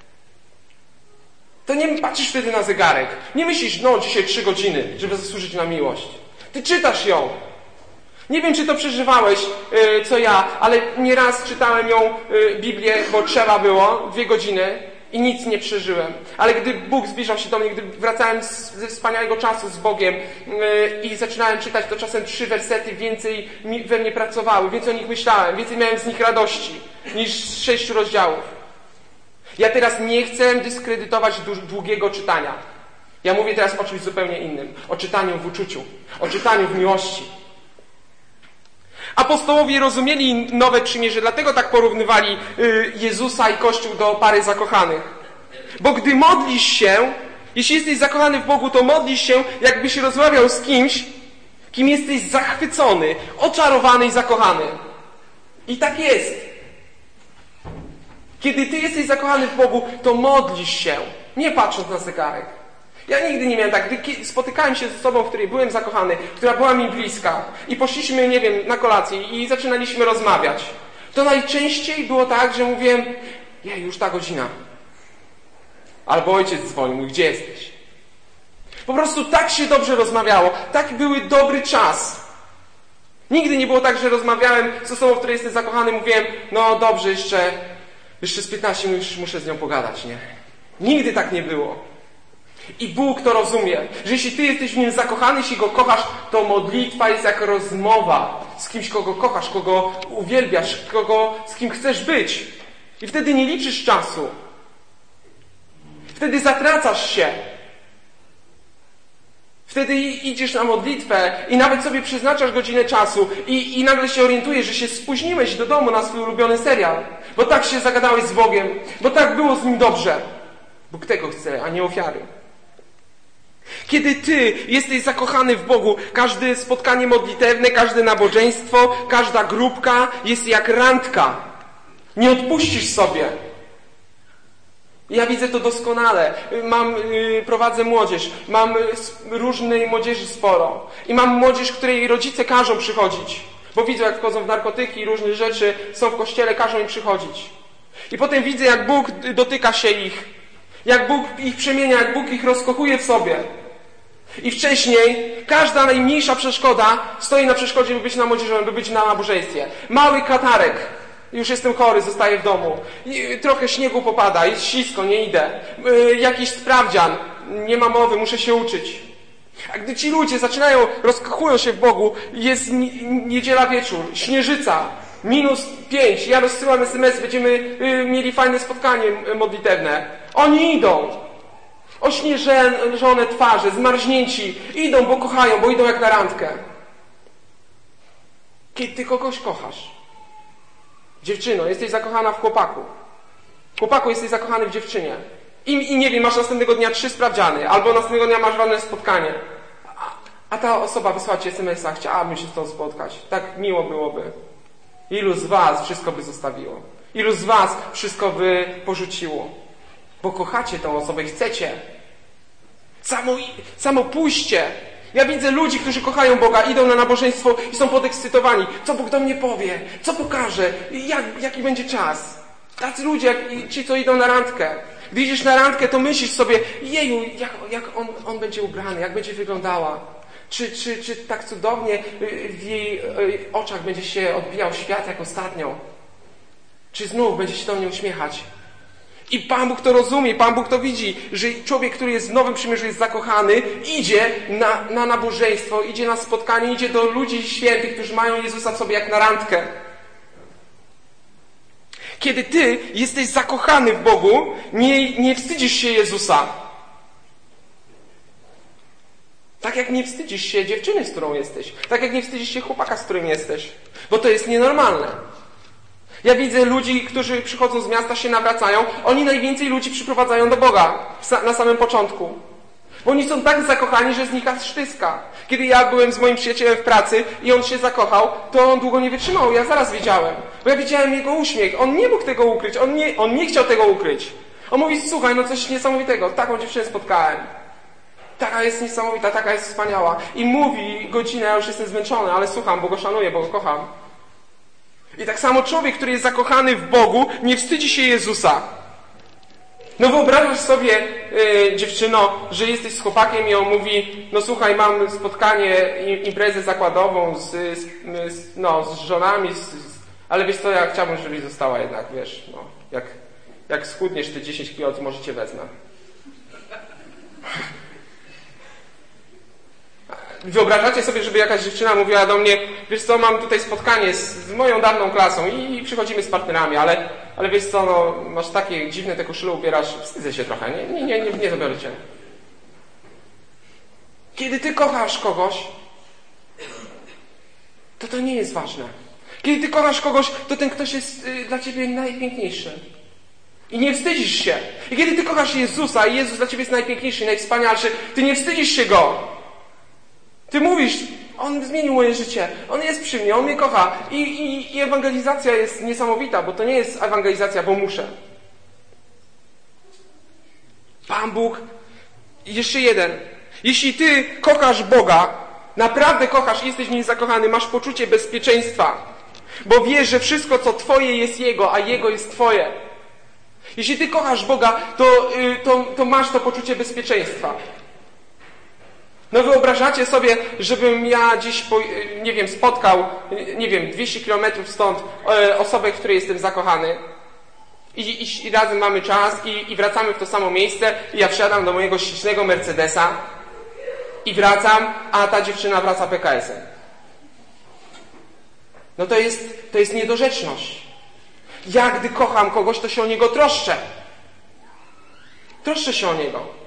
To nie patrzysz wtedy na zegarek. Nie myślisz, no dzisiaj trzy godziny, żeby zasłużyć na miłość. Ty czytasz ją. Nie wiem, czy to przeżywałeś, yy, co ja, ale nieraz czytałem ją, yy, Biblię, bo trzeba było, dwie godziny. i nic nie przeżyłem. Ale gdy Bóg zbliżał się do mnie, gdy wracałem z, ze wspaniałego czasu z Bogiem yy, i zaczynałem czytać, to czasem trzy wersety więcej mi, we mnie pracowały, więcej o nich myślałem, więcej miałem z nich radości niż z sześciu rozdziałów. Ja teraz nie chcę dyskredytować długiego czytania. Ja mówię teraz o czymś zupełnie innym. O czytaniu w uczuciu. O czytaniu w miłości. Apostołowie rozumieli nowe przymierze, dlatego tak porównywali Jezusa i Kościół do pary zakochanych. Bo gdy modlisz się, jeśli jesteś zakochany w Bogu, to modlisz się, jakbyś rozmawiał z kimś, kim jesteś zachwycony, oczarowany i zakochany. I tak jest. Kiedy ty jesteś zakochany w Bogu, to modlisz się, nie patrząc na zegarek. Ja nigdy nie miałem tak, gdy spotykałem się z osobą, w której byłem zakochany, która była mi bliska i poszliśmy, nie wiem, na kolację i zaczynaliśmy rozmawiać, to najczęściej było tak, że mówiłem, jej, już ta godzina. Albo ojciec dzwonił, mówi, gdzie jesteś? Po prostu tak się dobrze rozmawiało, tak były dobry czas. Nigdy nie było tak, że rozmawiałem z osobą, w której jestem zakochany, mówiłem, no dobrze, jeszcze, jeszcze z piętnaście minut już muszę z nią pogadać, nie? Nigdy tak nie było. I Bóg to rozumie, że jeśli ty jesteś w Nim zakochany, jeśli Go kochasz, to modlitwa jest jak rozmowa z kimś, kogo kochasz, kogo uwielbiasz, kogo, z kim chcesz być. I wtedy nie liczysz czasu. Wtedy zatracasz się. Wtedy idziesz na modlitwę i nawet sobie przeznaczasz godzinę czasu i, i nagle się orientujesz, że się spóźniłeś do domu na swój ulubiony serial, bo tak się zagadałeś z Bogiem, bo tak było z Nim dobrze. Bóg tego chce, a nie ofiary. Kiedy ty jesteś zakochany w Bogu, każde spotkanie modlitewne, każde nabożeństwo, każda grupka jest jak randka. Nie odpuścisz sobie. Ja widzę to doskonale. Mam, yy, prowadzę młodzież, mam różnej młodzieży sporo. I mam młodzież, której rodzice każą przychodzić. Bo widzą, jak wchodzą w narkotyki i różne rzeczy, są w kościele, każą im przychodzić. I potem widzę, jak Bóg dotyka się ich. Jak Bóg ich przemienia, jak Bóg ich rozkochuje w sobie. I wcześniej każda najmniejsza przeszkoda stoi na przeszkodzie, by być na młodzieży, by być na nabożeństwie. Mały katarek. Już jestem chory, zostaję w domu. I trochę śniegu popada, jest ślisko, nie idę. Yy, jakiś sprawdzian, nie ma mowy, muszę się uczyć. A gdy ci ludzie zaczynają, rozkochują się w Bogu, jest niedziela wieczór, śnieżyca, minus pięć, ja rozsyłam es em es, będziemy yy, mieli fajne spotkanie modlitewne. Oni idą. Ośnieżone twarze, zmarznięci. Idą, bo kochają, bo idą jak na randkę. Kiedy ty kogoś kochasz? Dziewczyno, jesteś zakochana w chłopaku. Chłopaku, jesteś zakochany w dziewczynie. I, i nie wiem, masz następnego dnia trzy sprawdziany, albo następnego dnia masz ważne spotkanie. A, a ta osoba wysłała ci es em es a, chciałabym się z tą spotkać. Tak miło byłoby. Ilu z was wszystko by zostawiło? Ilu z was wszystko by porzuciło? Bo kochacie tą osobę i chcecie. Samo, samo pójście. Ja widzę ludzi, którzy kochają Boga, idą na nabożeństwo i są podekscytowani. Co Bóg do mnie powie? Co pokaże? Jak, jaki będzie czas? Tacy ludzie, jak ci, co idą na randkę. Gdy idziesz na randkę, to myślisz sobie, jeju, jak, jak on, on będzie ubrany, jak będzie wyglądała. Czy, czy, czy tak cudownie w jej oczach będzie się odbijał świat jak ostatnio? Czy znów będzie się do mnie uśmiechać? I Pan Bóg to rozumie, Pan Bóg to widzi, że człowiek, który jest w Nowym Przymierzu, jest zakochany, idzie na, na nabożeństwo, idzie na spotkanie, idzie do ludzi świętych, którzy mają Jezusa w sobie jak na randkę. Kiedy ty jesteś zakochany w Bogu, nie, nie wstydzisz się Jezusa. Tak jak nie wstydzisz się dziewczyny, z którą jesteś. Tak jak nie wstydzisz się chłopaka, z którym jesteś. Bo to jest nienormalne. Ja widzę ludzi, którzy przychodzą z miasta, się nawracają. Oni najwięcej ludzi przyprowadzają do Boga na samym początku. Bo oni są tak zakochani, że znika sztyska. Kiedy ja byłem z moim przyjacielem w pracy i on się zakochał, to on długo nie wytrzymał. Ja zaraz wiedziałem. Bo ja widziałem jego uśmiech. On nie mógł tego ukryć. On nie, on nie chciał tego ukryć. On mówi, słuchaj, no coś niesamowitego. Taką dziewczynę spotkałem. Taka jest niesamowita, taka jest wspaniała. I mówi godzinę, ja już jestem zmęczony, ale słucham, bo go szanuję, bo go kocham. I tak samo człowiek, który jest zakochany w Bogu, nie wstydzi się Jezusa. No wyobrażasz sobie, yy, dziewczyno, że jesteś z chłopakiem i on mówi, no słuchaj, mam spotkanie, imprezę zakładową z, z, z, no, z żonami, z, z, ale wiesz co, ja chciałbym, żebyś została jednak, wiesz, no, jak, Jak schudniesz te dziesięć kilo, to może cię wezmę. Wyobrażacie sobie, żeby jakaś dziewczyna mówiła do mnie, wiesz co, mam tutaj spotkanie z, z moją dawną klasą i, i przychodzimy z partnerami, ale, ale wiesz co, no, masz takie dziwne te koszule ubierasz, wstydzę się trochę, nie, nie, nie, nie, nie zabiorę cię. Kiedy ty kochasz kogoś, to to nie jest ważne. Kiedy ty kochasz kogoś, to ten ktoś jest y, dla ciebie najpiękniejszy. I nie wstydzisz się. I kiedy ty kochasz Jezusa i Jezus dla ciebie jest najpiękniejszy, najwspanialszy, ty nie wstydzisz się Go. Ty mówisz, On zmienił moje życie, On jest przy mnie, On mnie kocha. I, i, i ewangelizacja jest niesamowita, bo to nie jest ewangelizacja, bo muszę. Pan Bóg, jeszcze jeden. Jeśli ty kochasz Boga, naprawdę kochasz i jesteś w Nim zakochany, masz poczucie bezpieczeństwa, bo wiesz, że wszystko, co Twoje, jest Jego, a Jego jest Twoje. Jeśli ty kochasz Boga, to, to, to masz to poczucie bezpieczeństwa. No wyobrażacie sobie, żebym ja dziś, nie wiem, spotkał, nie wiem, dwieście kilometrów stąd osobę, w której jestem zakochany i, i, i razem mamy czas i, i wracamy w to samo miejsce i ja wsiadam do mojego ślicznego Mercedesa i wracam, a ta dziewczyna wraca P K S em. No to jest, to jest niedorzeczność. Ja, gdy kocham kogoś, to się o niego troszczę. Troszczę się o niego.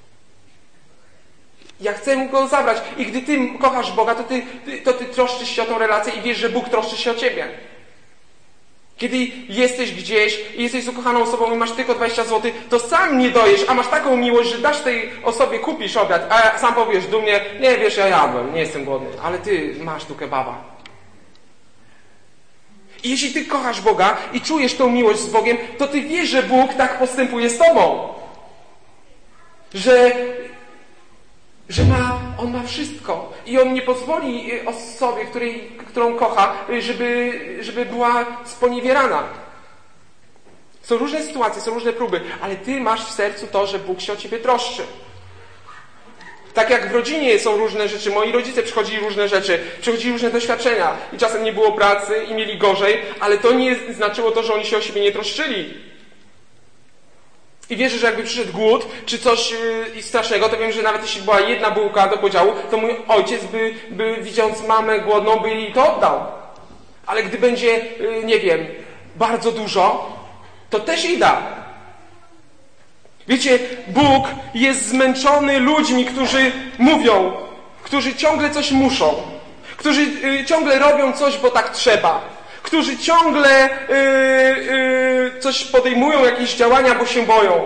Ja chcę go zabrać. I gdy ty kochasz Boga, to ty, to ty troszczysz się o tą relację i wiesz, że Bóg troszczy się o ciebie. Kiedy jesteś gdzieś i jesteś z ukochaną osobą i masz tylko dwadzieścia złotych, to sam nie dojesz, a masz taką miłość, że dasz tej osobie, kupisz obiad, a sam powiesz dumnie, nie wiesz, ja jadłem, nie jestem głodny, ale ty masz tu kebaba. I jeśli ty kochasz Boga i czujesz tą miłość z Bogiem, to ty wiesz, że Bóg tak postępuje z tobą. Że, że ma, On ma wszystko. I On nie pozwoli osobie, której, którą kocha, żeby, żeby była sponiewierana. Są różne sytuacje, są różne próby, ale ty masz w sercu to, że Bóg się o ciebie troszczy. Tak jak w rodzinie są różne rzeczy, moi rodzice przechodzili różne rzeczy, przechodzili różne doświadczenia i czasem nie było pracy i mieli gorzej, ale to nie znaczyło to, że oni się o siebie nie troszczyli. I wierzę, że jakby przyszedł głód, czy coś yy, strasznego, to wiem, że nawet jeśli była jedna bułka do podziału, to mój ojciec by, by widząc mamę głodną, by jej to oddał. Ale gdy będzie, yy, nie wiem, bardzo dużo, to też jej da. Wiecie, Bóg jest zmęczony ludźmi, którzy mówią, którzy ciągle coś muszą, którzy y, ciągle robią coś, bo tak trzeba, którzy ciągle y, y, coś podejmują, jakieś działania, bo się boją.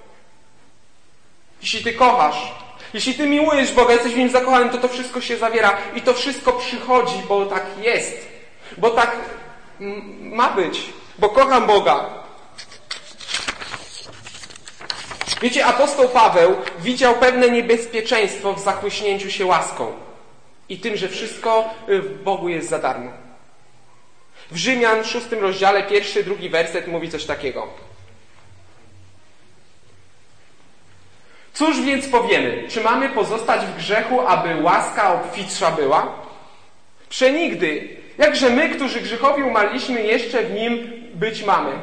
Jeśli ty kochasz, jeśli ty miłujesz Boga, jesteś w Nim zakochany, to to wszystko się zawiera i to wszystko przychodzi, bo tak jest, bo tak m- ma być, bo kocham Boga. Wiecie, apostoł Paweł widział pewne niebezpieczeństwo w zachłyśnięciu się łaską i tym, że wszystko w Bogu jest za darmo. W Rzymian w szóstym rozdziale, pierwszy, drugi werset mówi coś takiego. Cóż więc powiemy? Czy mamy pozostać w grzechu, aby łaska obfitsza była? Przenigdy. Jakże my, którzy grzechowi umarliśmy, jeszcze w nim być mamy.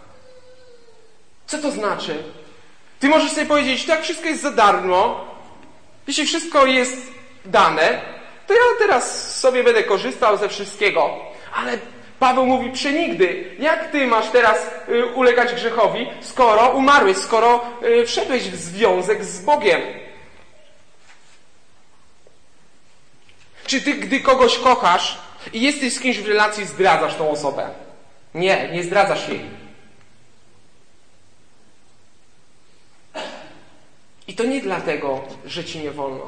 Co to znaczy? Ty możesz sobie powiedzieć, tak wszystko jest za darmo, jeśli wszystko jest dane, to ja teraz sobie będę korzystał ze wszystkiego. Ale Paweł mówi, przenigdy. Jak ty masz teraz y, ulegać grzechowi, skoro umarłeś, skoro y, wszedłeś w związek z Bogiem? Czy ty, gdy kogoś kochasz i jesteś z kimś w relacji, zdradzasz tą osobę? Nie, nie zdradzasz jej. I to nie dlatego, że ci nie wolno.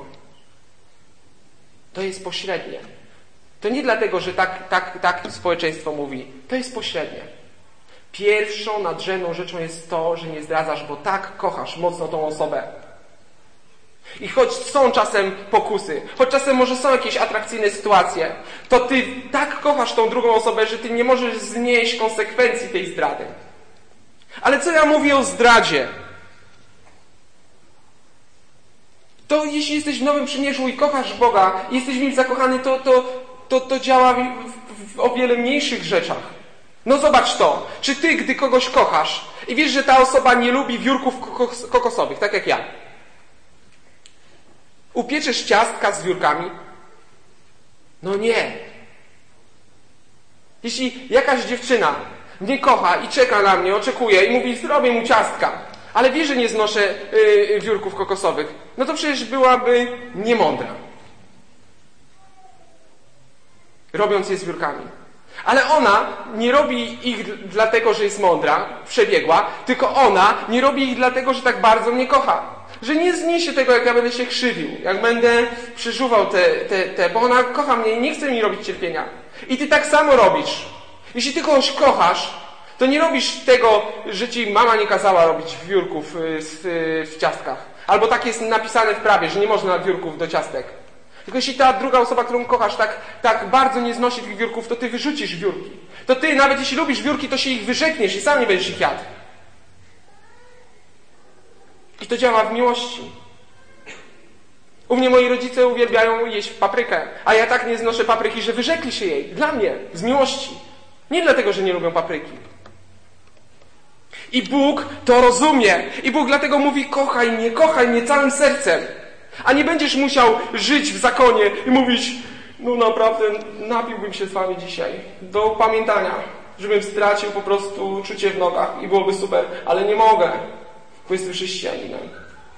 To jest pośrednie. To nie dlatego, że tak, tak, tak społeczeństwo mówi. To jest pośrednie. Pierwszą, nadrzędną rzeczą jest to, że nie zdradzasz, bo tak kochasz mocno tą osobę. I choć są czasem pokusy, choć czasem może są jakieś atrakcyjne sytuacje, to ty tak kochasz tą drugą osobę, że ty nie możesz znieść konsekwencji tej zdrady. Ale co ja mówię o zdradzie? To jeśli jesteś w Nowym Przymierzu i kochasz Boga, i jesteś w Nim zakochany, to, to, to, to działa w, w, w o wiele mniejszych rzeczach. No zobacz to. Czy ty, gdy kogoś kochasz I wiesz, że ta osoba nie lubi wiórków kokosowych, tak jak ja. Upieczesz ciastka z wiórkami? No nie. Jeśli jakaś dziewczyna mnie kocha i czeka na mnie, oczekuje i mówi, zrobię mu ciastka, ale wie, że nie znoszę yy, wiórków kokosowych, no to przecież byłaby niemądra, robiąc je z wiórkami. Ale ona nie robi ich dlatego, że jest mądra, przebiegła, tylko ona nie robi ich dlatego, że tak bardzo mnie kocha. Że nie zniesie tego, jak ja będę się krzywił, jak będę przeżuwał te, te, te, bo ona kocha mnie i nie chce mi robić cierpienia. I ty tak samo robisz. Jeśli ty kogoś kochasz, to nie robisz tego, że ci mama nie kazała robić wiórków w, w ciastkach. Albo tak jest napisane w prawie, że nie można wiórków do ciastek. Tylko jeśli ta druga osoba, którą kochasz, tak, tak bardzo nie znosi tych wiórków, to ty wyrzucisz wiórki. To ty, nawet jeśli lubisz wiórki, to się ich wyrzekniesz i sam nie będziesz ich jadł. I to działa w miłości. U mnie moi rodzice uwielbiają jeść paprykę, a ja tak nie znoszę papryki, że wyrzekli się jej. Dla mnie, z miłości. Nie dlatego, że nie lubią papryki. I Bóg to rozumie. I Bóg dlatego mówi, kochaj mnie, kochaj mnie całym sercem. A nie będziesz musiał żyć w zakonie i mówić, no naprawdę napiłbym się z wami dzisiaj. Do upamiętania. Żebym stracił po prostu czucie w nogach i byłoby super. Ale nie mogę, bo jestem chrześcijaninem.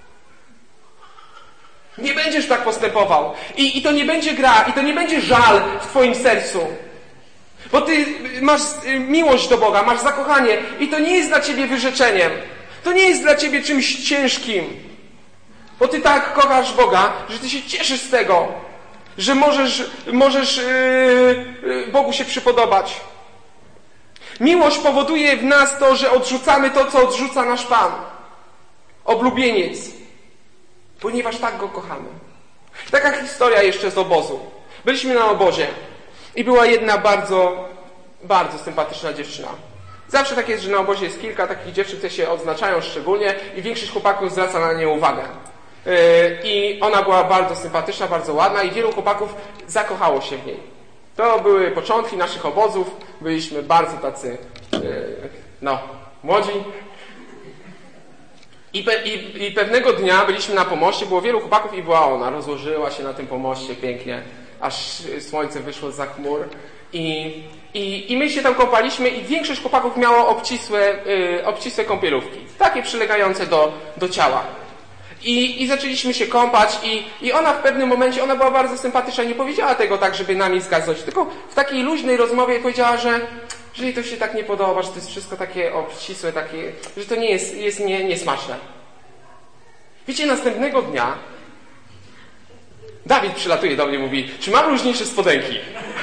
Nie będziesz tak postępował. I, I to nie będzie gra, i to nie będzie żal w twoim sercu. Bo ty masz miłość do Boga, masz zakochanie i to nie jest dla ciebie wyrzeczeniem. To nie jest dla ciebie czymś ciężkim. Bo ty tak kochasz Boga, że ty się cieszysz z tego, że możesz, możesz yy, Bogu się przypodobać. Miłość powoduje w nas to, że odrzucamy to, co odrzuca nasz Pan. Oblubieniec. Ponieważ tak Go kochamy. Taka historia jeszcze z obozu. Byliśmy na obozie i była jedna bardzo, bardzo sympatyczna dziewczyna. Zawsze tak jest, że na obozie jest kilka takich dziewczyn, które się odznaczają szczególnie i większość chłopaków zwraca na nie uwagę. I ona była bardzo sympatyczna, bardzo ładna i wielu chłopaków zakochało się w niej. To były początki naszych obozów. Byliśmy bardzo tacy, no, młodzi. I, pe, i, I pewnego dnia byliśmy na pomoście, było wielu chłopaków i była ona. Rozłożyła się na tym pomoście pięknie, aż słońce wyszło zza chmur. I, i, i my się tam kąpaliśmy i większość chłopaków miało obcisłe, yy, obcisłe kąpielówki. Takie przylegające do, do ciała. I, I zaczęliśmy się kąpać i, i ona w pewnym momencie, ona była bardzo sympatyczna, nie powiedziała tego tak, żeby nami zgadzać, tylko w takiej luźnej rozmowie powiedziała, że, że jej to się tak nie podoba, że to jest wszystko takie obcisłe, takie, że to nie jest, jest nie, niesmaczne. Wiecie, następnego dnia Dawid przylatuje do mnie i mówi, czy mam luźniejsze spodenki?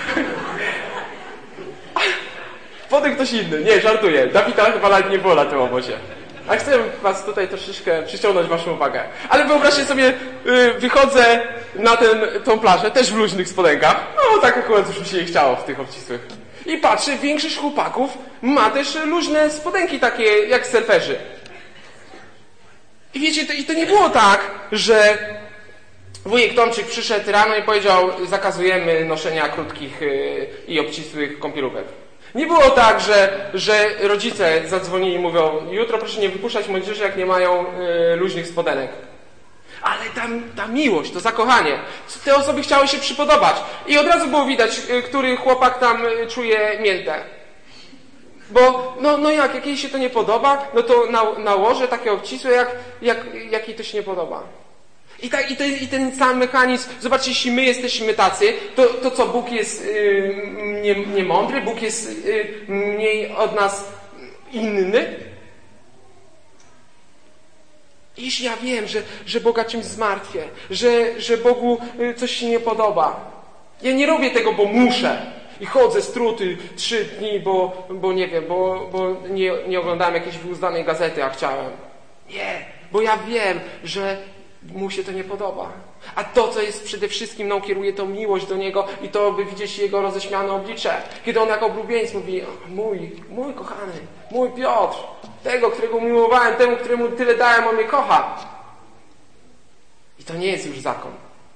Potem ktoś inny. Nie, żartuję. Dawida chyba nawet nie było na tym obozie. A chcę was tutaj troszeczkę przyciągnąć waszą uwagę. Ale wyobraźcie sobie, yy, wychodzę na ten, tą plażę, też w luźnych spodenkach. No tak akurat już mi się nie chciało w tych obcisłych. I patrzę, większość chłopaków ma też luźne spodenki takie jak surferzy. I wiecie, to, i to nie było tak, że wujek Tomczyk przyszedł rano i powiedział, zakazujemy noszenia krótkich yy, i obcisłych kąpielówek. Nie było tak, że, że rodzice zadzwonili i mówią, jutro proszę nie wypuszczać młodzieży, jak nie mają y, luźnych spodenek. Ale ta, ta miłość, to zakochanie, te osoby chciały się przypodobać. I od razu było widać, y, który chłopak tam y, czuje miętę. Bo, no, no jak, jak jej się to nie podoba, no to na, nałożę takie obcisłe, jak, jak, jak jej to się nie podoba. I, tak, i, ten, I ten sam mechanizm, zobaczcie, jeśli my jesteśmy tacy, to, to co, Bóg jest yy, nie, niemądry? Bóg jest yy, mniej od nas inny? Jeśli ja wiem, że, że Boga czymś zmartwię, że, że Bogu coś się nie podoba, ja nie robię tego, bo muszę i chodzę struty trzy dni, bo, bo nie wiem, bo, bo nie, nie oglądałem jakiejś wyuzdanej gazety, a chciałem. Nie, bo ja wiem, że mu się to nie podoba. A to, co jest przede wszystkim mną kieruje, to miłość do Niego i to, by widzieć Jego roześmiane oblicze. Kiedy On jako oblubieniec mówi, mój, mój kochany, mój Piotr, tego, którego umiłowałem, temu, któremu tyle dałem, On mnie kocha. I to nie jest już zakon.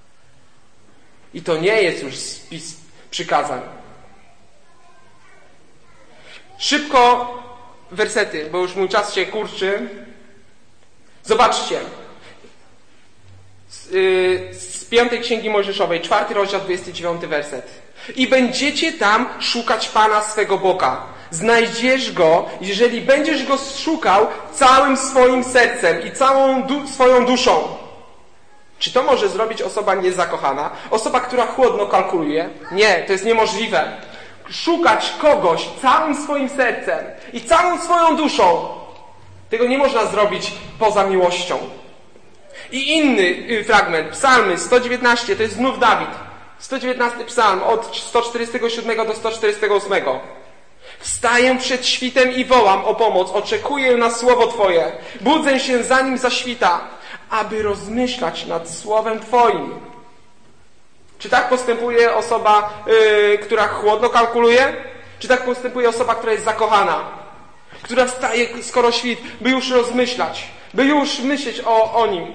I to nie jest już spis przykazań. Szybko wersety, bo już mój czas się kurczy. Zobaczcie. Z, yy, z piątej Księgi Mojżeszowej, czwarty rozdział, dwudziesty dziewiąty werset. I będziecie tam szukać Pana swego Boga. Znajdziesz Go, jeżeli będziesz Go szukał całym swoim sercem i całą du- swoją duszą. Czy to może zrobić osoba niezakochana? Osoba, która chłodno kalkuluje? Nie, to jest niemożliwe. Szukać kogoś całym swoim sercem i całą swoją duszą. Tego nie można zrobić poza miłością. I inny fragment, Psalmy sto dziewiętnaście, to jest znów Dawid. sto dziewiętnasty psalm, od sto czterdziestego siódmego do sto czterdziestego ósmego. Wstaję przed świtem i wołam o pomoc, oczekuję na słowo Twoje. Budzę się zanim zaświta, aby rozmyślać nad słowem Twoim. Czy tak postępuje osoba, yy, która chłodno kalkuluje? Czy tak postępuje osoba, która jest zakochana? Która wstaje skoro świt, by już rozmyślać, by już myśleć o, o nim.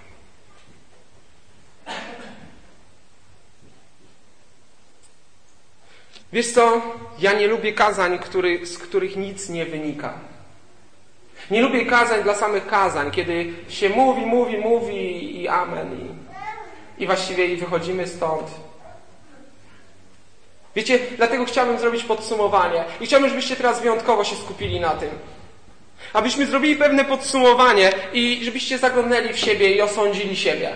Wiesz co? Ja nie lubię kazań, który, z których nic nie wynika. Nie lubię kazań dla samych kazań, kiedy się mówi, mówi, mówi i amen. I, i właściwie i wychodzimy stąd. Wiecie, dlatego chciałbym zrobić podsumowanie. I chciałbym, żebyście teraz wyjątkowo się skupili na tym. Abyśmy zrobili pewne podsumowanie i żebyście zaglądnęli w siebie i osądzili siebie.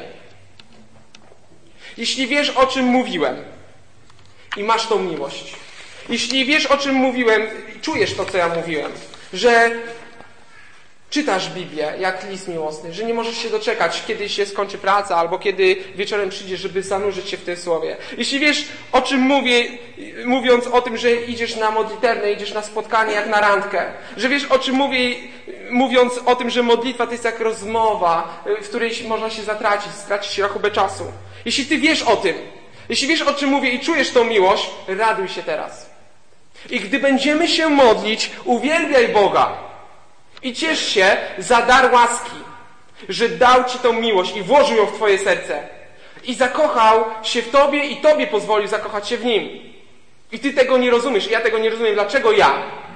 Jeśli wiesz, o czym mówiłem i masz tą miłość, jeśli wiesz, o czym mówiłem, czujesz to, co ja mówiłem, że czytasz Biblię jak list miłosny, że nie możesz się doczekać, kiedy się skończy praca, albo kiedy wieczorem przyjdziesz, żeby zanurzyć się w tym słowie. Jeśli wiesz, o czym mówię, mówiąc o tym, że idziesz na modlitewne, idziesz na spotkanie jak na randkę, że wiesz, o czym mówię, mówiąc o tym, że modlitwa to jest jak rozmowa, w której można się zatracić, stracić rachubę czasu. Jeśli ty wiesz o tym, jeśli wiesz, o czym mówię i czujesz tą miłość, raduj się teraz. I gdy będziemy się modlić, uwielbiaj Boga. I ciesz się za dar łaski, że dał Ci tą miłość i włożył ją w Twoje serce. I zakochał się w Tobie i Tobie pozwolił zakochać się w Nim. I Ty tego nie rozumiesz. I ja tego nie rozumiem. Dlaczego ja?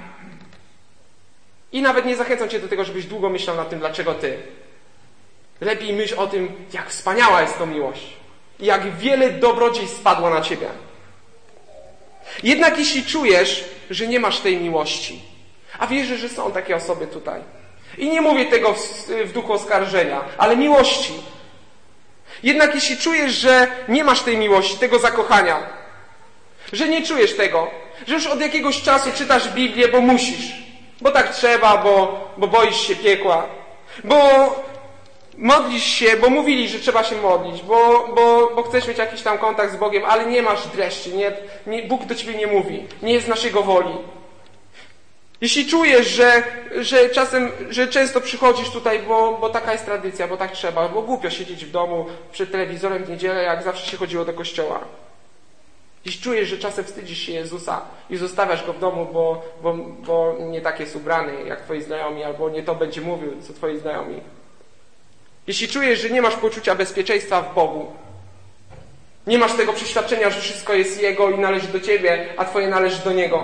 I nawet nie zachęcam Cię do tego, żebyś długo myślał nad tym, dlaczego Ty. Lepiej myśl o tym, jak wspaniała jest to miłość. I jak wiele dobrodziejstw spadło na Ciebie. Jednak jeśli czujesz, że nie masz tej miłości, a wierzę, że są takie osoby tutaj. I nie mówię tego w, w duchu oskarżenia, ale miłości. Jednak jeśli czujesz, że nie masz tej miłości, tego zakochania, że nie czujesz tego, że już od jakiegoś czasu czytasz Biblię, bo musisz, bo tak trzeba, bo, bo boisz się piekła, bo modlisz się, bo mówili, że trzeba się modlić, bo, bo, bo chcesz mieć jakiś tam kontakt z Bogiem, ale nie masz dreszczy, nie, nie, Bóg do ciebie nie mówi, nie jest z naszego woli. Jeśli czujesz, że, że czasem, że często przychodzisz tutaj, bo, bo taka jest tradycja, bo tak trzeba, bo głupio siedzieć w domu przed telewizorem w niedzielę, jak zawsze się chodziło do kościoła. Jeśli czujesz, że czasem wstydzisz się Jezusa i zostawiasz Go w domu, bo, bo, bo nie tak jest ubrany jak twoi znajomi, albo nie to będzie mówił, co twoi znajomi. Jeśli czujesz, że nie masz poczucia bezpieczeństwa w Bogu, nie masz tego przeświadczenia, że wszystko jest Jego i należy do ciebie, a twoje należy do Niego.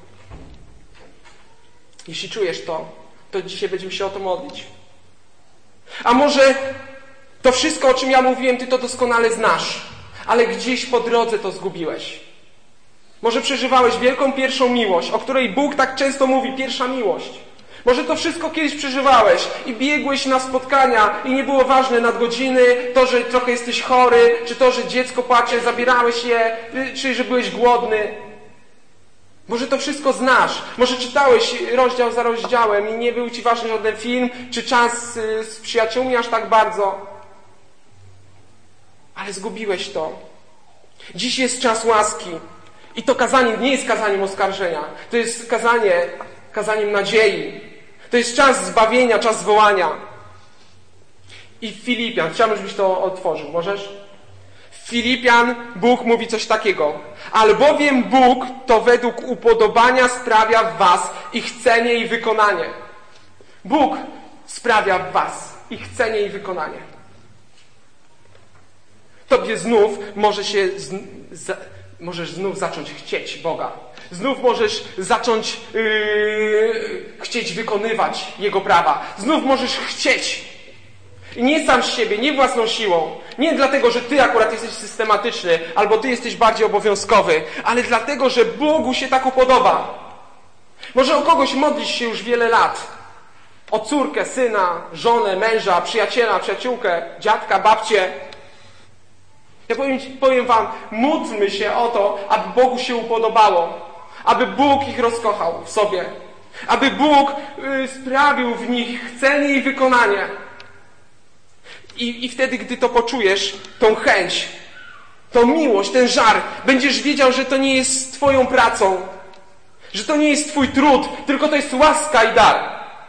Jeśli czujesz to, to dzisiaj będziemy się o to modlić. A może to wszystko, o czym ja mówiłem, ty to doskonale znasz, ale gdzieś po drodze to zgubiłeś. Może przeżywałeś wielką pierwszą miłość, o której Bóg tak często mówi, pierwsza miłość. Może to wszystko kiedyś przeżywałeś i biegłeś na spotkania i nie było ważne nadgodziny, to, że trochę jesteś chory, czy to, że dziecko płacze, zabierałeś je, czy że byłeś głodny. Może to wszystko znasz. Może czytałeś rozdział za rozdziałem i nie był ci ważny żaden film, czy czas z przyjaciółmi aż tak bardzo. Ale zgubiłeś to. Dziś jest czas łaski. I to kazanie nie jest kazaniem oskarżenia. To jest kazanie, kazaniem nadziei. To jest czas zbawienia, czas zwołania. I w Filipian, chciałbym, żebyś to otworzył. Możesz? W Filipian Bóg mówi coś takiego. Albowiem Bóg to według upodobania sprawia w was i chcenie i wykonanie. Bóg sprawia w was i chcenie i wykonanie. Tobie znów może się, z, za, możesz znów zacząć chcieć Boga. Znów możesz zacząć yy, chcieć wykonywać Jego prawa. Znów możesz chcieć. I nie sam z siebie, nie własną siłą. Nie dlatego, że Ty akurat jesteś systematyczny, albo Ty jesteś bardziej obowiązkowy, ale dlatego, że Bogu się tak upodoba. Może o kogoś modlisz się już wiele lat. O córkę, syna, żonę, męża, przyjaciela, przyjaciółkę, dziadka, babcię. Ja powiem, powiem wam, módlmy się o to, aby Bogu się upodobało. Aby Bóg ich rozkochał w sobie. Aby Bóg y, sprawił w nich chcenie i wykonanie. I, I wtedy, gdy to poczujesz, tą chęć, tą miłość, ten żar, będziesz wiedział, że to nie jest twoją pracą. Że to nie jest twój trud, tylko to jest łaska i dar.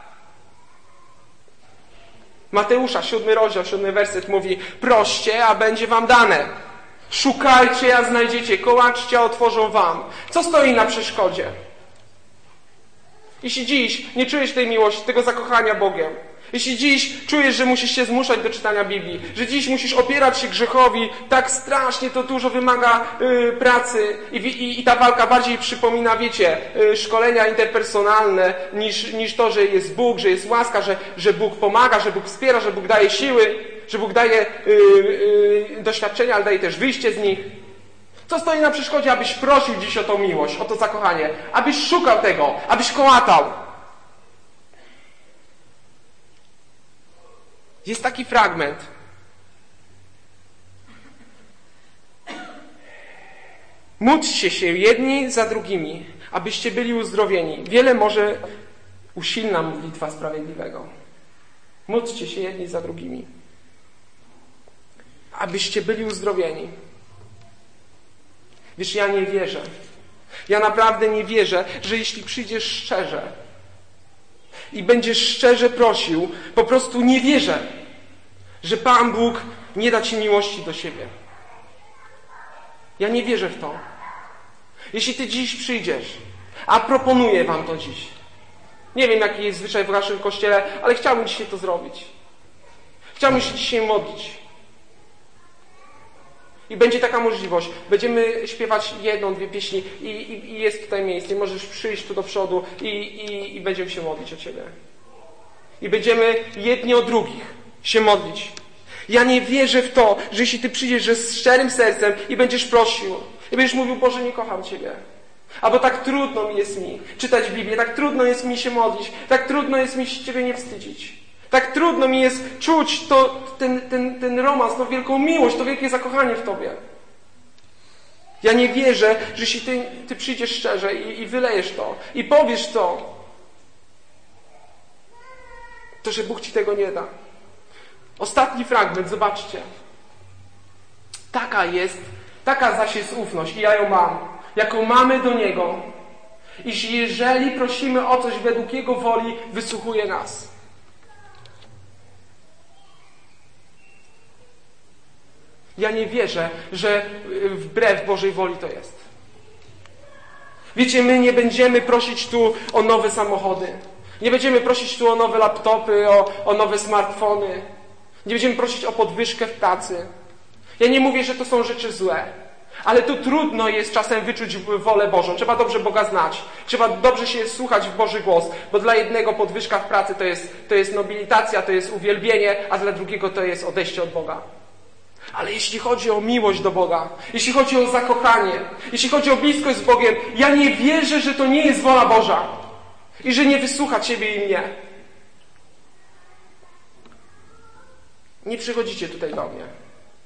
Mateusza, siódmy rozdział, siódmy werset mówi: proście, a będzie wam dane. Szukajcie, a znajdziecie. Kołaczcie, a otworzą wam. Co stoi na przeszkodzie? Jeśli dziś nie czujesz tej miłości, tego zakochania Bogiem, jeśli dziś czujesz, że musisz się zmuszać do czytania Biblii, że dziś musisz opierać się grzechowi, tak strasznie to dużo wymaga y, pracy i, i, i ta walka bardziej przypomina, wiecie, y, szkolenia interpersonalne niż, niż to, że jest Bóg, że jest łaska, że, że Bóg pomaga, że Bóg wspiera, że Bóg daje siły, że Bóg daje y, y, doświadczenia, ale daje też wyjście z nich. Co stoi na przeszkodzie, abyś prosił dziś o tą miłość, o to zakochanie, abyś szukał tego, abyś kołatał. Jest taki fragment. Módlcie się jedni za drugimi, abyście byli uzdrowieni. Wiele może usilna modlitwa sprawiedliwego. Módlcie się jedni za drugimi, abyście byli uzdrowieni. Wiesz, ja nie wierzę. Ja naprawdę nie wierzę, że jeśli przyjdziesz szczerze i będziesz szczerze prosił, po prostu nie wierzę, że Pan Bóg nie da ci miłości do siebie. Ja nie wierzę w to. Jeśli ty dziś przyjdziesz, a proponuję wam to dziś. Nie wiem, jaki jest zwyczaj w naszym kościele, ale chciałbym dzisiaj to zrobić. Chciałbym się dzisiaj modlić. I będzie taka możliwość. Będziemy śpiewać jedną, dwie pieśni i, i, i jest tutaj miejsce. Możesz przyjść tu do przodu i, i, i będziemy się modlić o ciebie. I będziemy jedni o drugich się modlić. Ja nie wierzę w to, że jeśli ty przyjdziesz że z szczerym sercem i będziesz prosił, i będziesz mówił: Boże, nie kocham ciebie. Albo tak trudno mi jest mi czytać Biblię, tak trudno jest mi się modlić, tak trudno jest mi się ciebie nie wstydzić. Tak trudno mi jest czuć to, ten, ten, ten romans, tą wielką miłość, to wielkie zakochanie w tobie. Ja nie wierzę, że jeśli ty, ty przyjdziesz szczerze i, i wylejesz to, i powiesz to, to że Bóg ci tego nie da. Ostatni fragment, zobaczcie. Taka jest, taka zaś jest ufność i ja ją mam, jaką mamy do Niego, iż jeżeli prosimy o coś według Jego woli, wysłuchuje nas. Ja nie wierzę, że wbrew Bożej woli to jest. Wiecie, my nie będziemy prosić tu o nowe samochody. Nie będziemy prosić tu o nowe laptopy, o, o nowe smartfony. Nie będziemy prosić o podwyżkę w pracy. Ja nie mówię, że to są rzeczy złe. Ale tu trudno jest czasem wyczuć wolę Bożą. Trzeba dobrze Boga znać. Trzeba dobrze się słuchać w Boży głos. Bo dla jednego podwyżka w pracy to jest, to jest nobilitacja, to jest uwielbienie, a dla drugiego to jest odejście od Boga. Ale jeśli chodzi o miłość do Boga, jeśli chodzi o zakochanie, jeśli chodzi o bliskość z Bogiem, ja nie wierzę, że to nie jest wola Boża. I że nie wysłucha ciebie i mnie. Nie przychodzicie tutaj do mnie.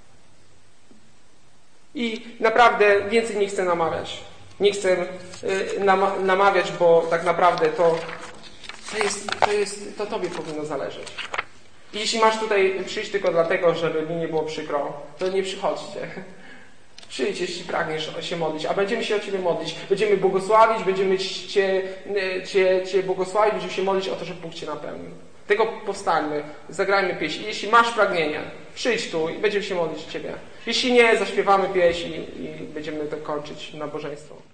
I naprawdę więcej nie chcę namawiać. Nie chcę y, nam, namawiać, bo tak naprawdę to, to, jest, to, jest, to tobie powinno zależeć. I jeśli masz tutaj przyjść tylko dlatego, żeby mi nie było przykro, to nie przychodźcie. Przyjdź, jeśli pragniesz się modlić, a będziemy się o ciebie modlić. Będziemy błogosławić, będziemy cię, cię, cię błogosławić, będziemy się modlić o to, żeby Bóg cię napełnił. Tego powstańmy, zagrajmy pieśń. Jeśli masz pragnienie, przyjdź tu i będziemy się modlić o ciebie. Jeśli nie, zaśpiewamy pieśń i, i będziemy to kończyć nabożeństwo.